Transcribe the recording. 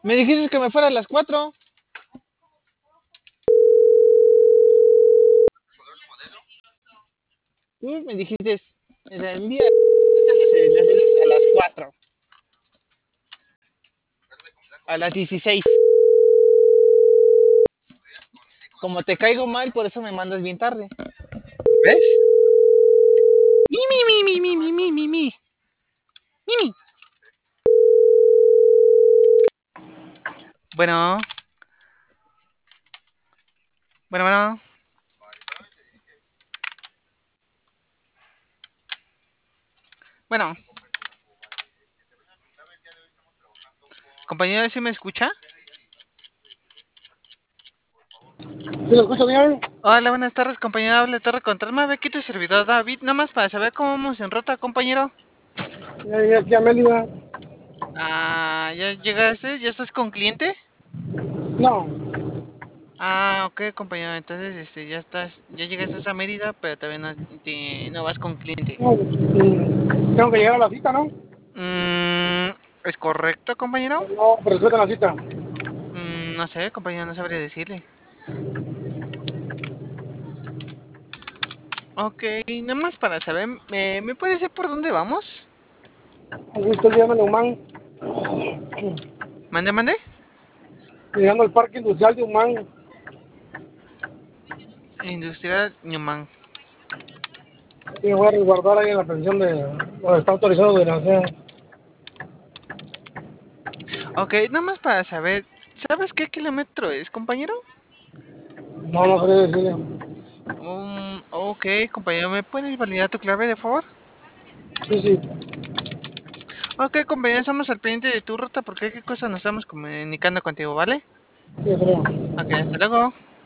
Me dijiste que me fuera a las 4. Tú me dijiste, envía las a las 4. A las 16. Como te caigo mal, por eso me mandas bien tarde. ¿Ves? Mi, mi, mi, mi, mi, mi, mi, mi, mi. Mi. Bueno, bueno, bueno. Bueno, compañero, ¿sí me escucha? ¿Sí lo escucho bien? Hola, buenas tardes, compañero. Habla Torre Controlma. Ve aquí tu servidor David. Nada más para saber cómo vamos en ruta, compañero. Ya llegué aquí a Mérida. ¿Ya llegaste? ¿Ya estás con cliente? No, Ok, compañero. Entonces, ya llegaste a Mérida, pero todavía no vas con cliente. no, tengo que llegar a la cita, ¿no? Mm, ¿Es correcto, compañero? No, pero estoy en la cita. No sé, compañero, no sabría decirle. Ok, nada más para saber, ¿me puede decir por dónde vamos? Aquí estoy llegando a Neumán, Mande, mande. llegando al parque industrial de Humán. Industrial Ñuman. Y me voy a resguardar ahí en la pensión de donde está autorizado de nacer. Ok, nada más para saber, ¿sabes qué kilómetro es, compañero? No, no sabría decirle. Ok, compañero, ¿me puedes validar tu clave, de favor? Sí, sí, Ok, compañero, estamos al pendiente de tu ruta porque qué cosa nos estamos comunicando contigo, ¿vale? sí, creo. Ok, hasta luego.